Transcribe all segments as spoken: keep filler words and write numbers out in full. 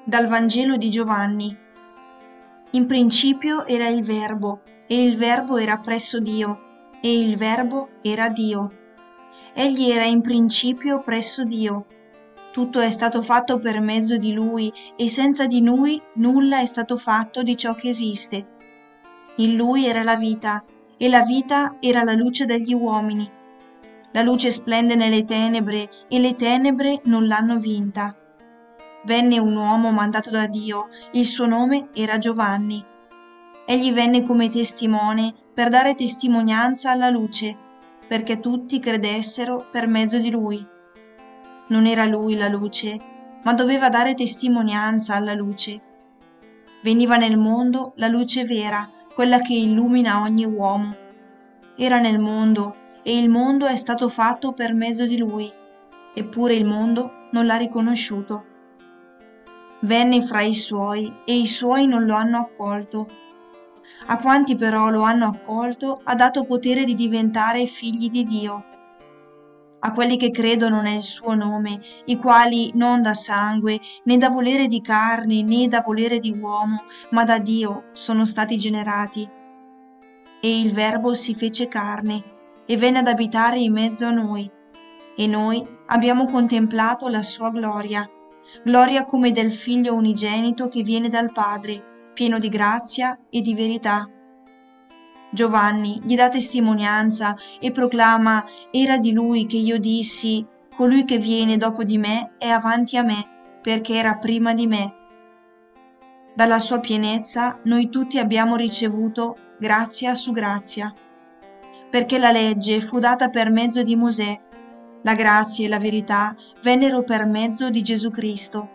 Dal Vangelo di Giovanni. In principio era il Verbo, e il Verbo era presso Dio, e il Verbo era Dio. Egli era in principio presso Dio. Tutto è stato fatto per mezzo di Lui, e senza di Lui nulla è stato fatto di ciò che esiste. In Lui era la vita, e la vita era la luce degli uomini. La luce splende nelle tenebre, e le tenebre non l'hanno vinta. Venne un uomo mandato da Dio, il suo nome era Giovanni. Egli venne come testimone per dare testimonianza alla luce, perché tutti credessero per mezzo di lui. Non era lui la luce, ma doveva dare testimonianza alla luce. Veniva nel mondo la luce vera, quella che illumina ogni uomo. Era nel mondo, e il mondo è stato fatto per mezzo di lui, eppure il mondo non l'ha riconosciuto. Venne fra i suoi, e i suoi non lo hanno accolto. A quanti però lo hanno accolto ha dato potere di diventare figli di Dio. A quelli che credono nel suo nome, i quali non da sangue, né da volere di carne, né da volere di uomo, ma da Dio sono stati generati. E il Verbo si fece carne, e venne ad abitare in mezzo a noi, e noi abbiamo contemplato la sua gloria, gloria come del Figlio unigenito che viene dal Padre, pieno di grazia e di verità. Giovanni gli dà testimonianza e proclama: era di lui che io dissi, colui che viene dopo di me è avanti a me, perché era prima di me. Dalla sua pienezza noi tutti abbiamo ricevuto grazia su grazia, perché la legge fu data per mezzo di Mosè, la grazia e la verità vennero per mezzo di Gesù Cristo.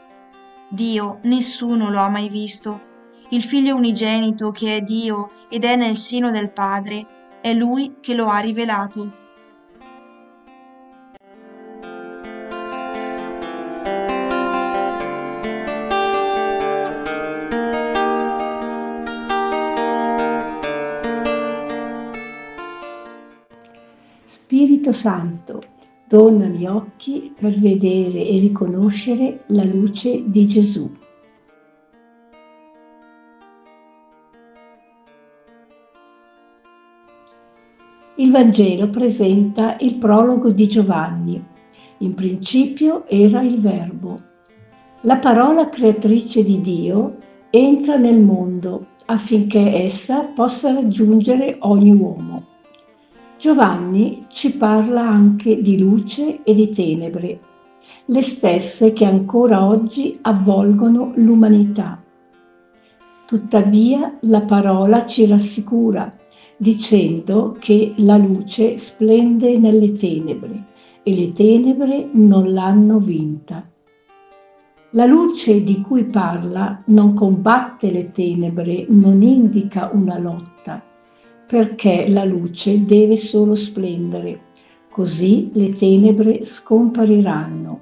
Dio nessuno lo ha mai visto. Il Figlio unigenito che è Dio ed è nel seno del Padre, è Lui che lo ha rivelato. Spirito Santo, donami occhi per vedere e riconoscere la luce di Gesù. Il Vangelo presenta il prologo di Giovanni. In principio era il Verbo. La parola creatrice di Dio entra nel mondo affinché essa possa raggiungere ogni uomo. Giovanni ci parla anche di luce e di tenebre, le stesse che ancora oggi avvolgono l'umanità. Tuttavia la parola ci rassicura, dicendo che la luce splende nelle tenebre e le tenebre non l'hanno vinta. La luce di cui parla non combatte le tenebre, non indica una lotta, perché la luce deve solo splendere, così le tenebre scompariranno.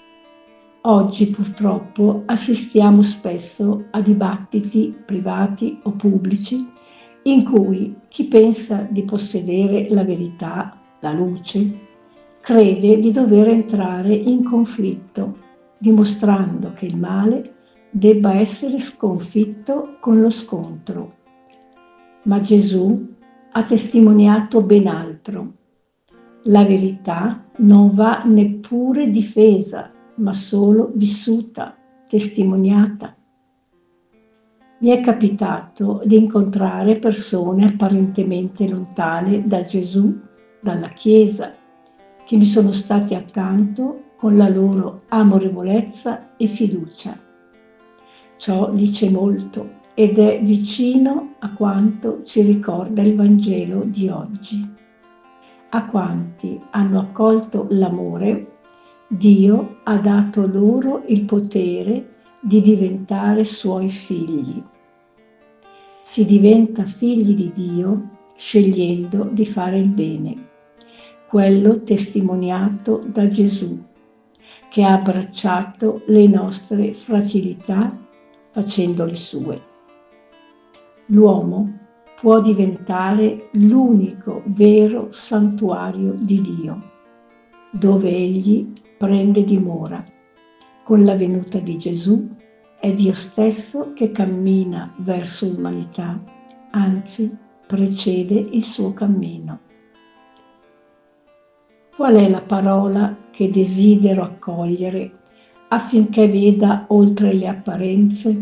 Oggi purtroppo assistiamo spesso a dibattiti privati o pubblici in cui chi pensa di possedere la verità, la luce, crede di dover entrare in conflitto, dimostrando che il male debba essere sconfitto con lo scontro. Ma Gesù ha testimoniato ben altro. La verità non va neppure difesa, ma solo vissuta, testimoniata. Mi è capitato di incontrare persone apparentemente lontane da Gesù, dalla Chiesa, che mi sono stati accanto con la loro amorevolezza e fiducia. Ciò dice molto ed è vicino a quanto ci ricorda il Vangelo di oggi. A quanti hanno accolto l'amore, Dio ha dato loro il potere di diventare suoi figli. Si diventa figli di Dio scegliendo di fare il bene, quello testimoniato da Gesù, che ha abbracciato le nostre fragilità facendole sue. L'uomo può diventare l'unico vero santuario di Dio, dove egli prende dimora, con la venuta di Gesù È Dio stesso che cammina verso l'umanità, anzi precede il suo cammino. Qual è la parola che desidero accogliere affinché veda oltre le apparenze?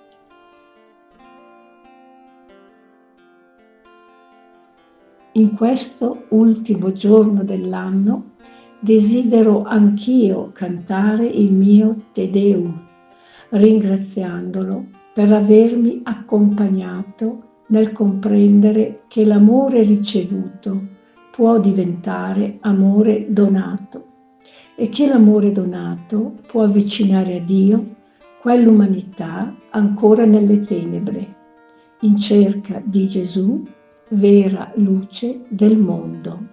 In questo ultimo giorno dell'anno desidero anch'io cantare il mio Te Deum, ringraziandolo per avermi accompagnato nel comprendere che l'amore ricevuto può diventare amore donato e che l'amore donato può avvicinare a Dio quell'umanità ancora nelle tenebre, in cerca di Gesù, vera luce del mondo.